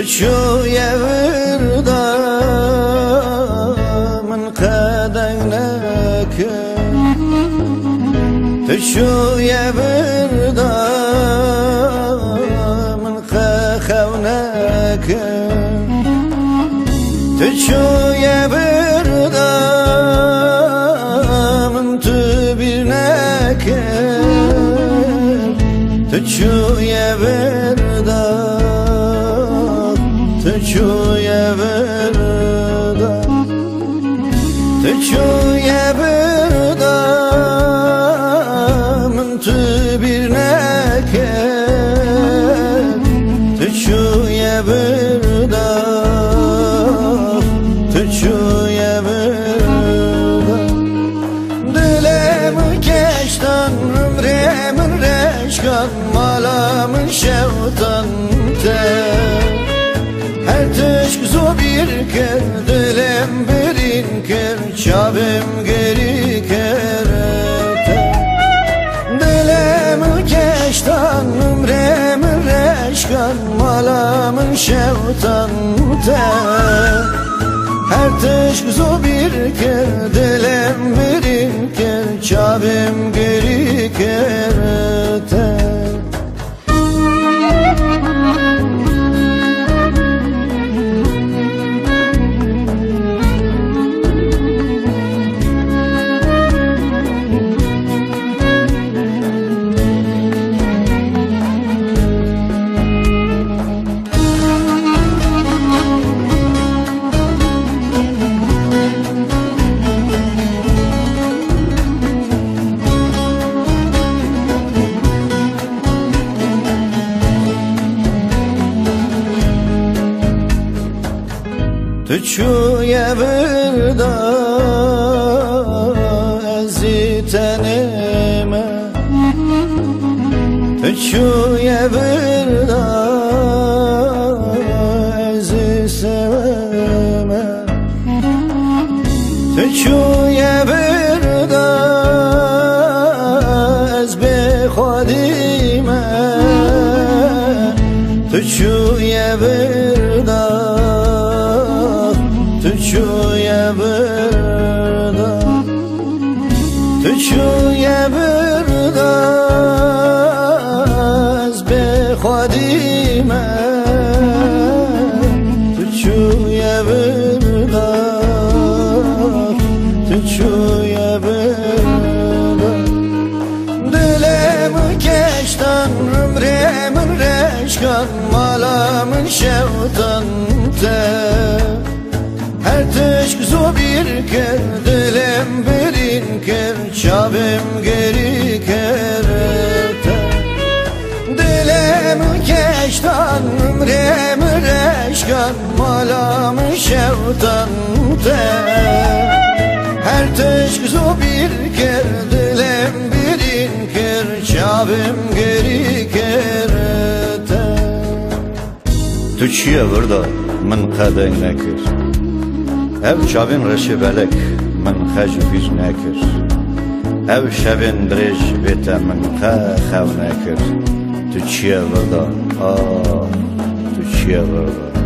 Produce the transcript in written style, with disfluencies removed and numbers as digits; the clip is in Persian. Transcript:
تشوية وردا من قدنك تشوية وردا من خونك تشوية وردا من تبينك تشوية وردا تشوية وردا تشوية وردا من تبينك تشوية وردا تشوية وردا دلم كشتن من رشكن مالا من شوتن her teşk zobir ker dilim birin ker çabim geri kerete dilim keştan ömrem reşkan malamın şevtan te her teşk zobir ker dilim birin ker çabim geri kerete تشوية وردا أزيتنما تشوية وردا أزيسما تشوية وردا أزبخديما تشوية وردا تشوية وردا تشوية وردا بخديمة تشوية وردا تشوية وردا دلم كشتن عمري من رشكن مالا من شوتن her teşk zobir ker dilim birin ker çabim geri kerete dilim keştan ömrem reşkan malam şevtan te her teşk zobir ker dilim birin ker çabim geri kerete تشوية وردا من قدنك ev çavin reşi belek min xej bir nekir ev şevin dirêj bête min xew nekir tu çiye virda tu çiye virda